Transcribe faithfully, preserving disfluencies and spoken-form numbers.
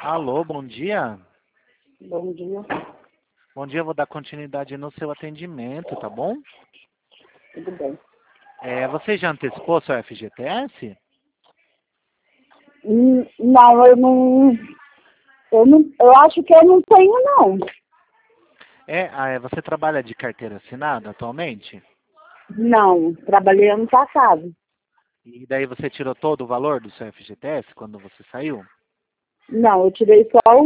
Alô, bom dia. Bom dia. Bom dia, eu vou dar continuidade no seu atendimento, tá bom? Tudo bem. É, você já antecipou seu F G T S? Hum, Não, eu não, eu não. Eu acho que eu não tenho, não. É, ah, é, você trabalha de carteira assinada atualmente? Não, trabalhei ano passado. E daí você tirou todo o valor do seu F G T S quando você saiu? Não, eu tirei só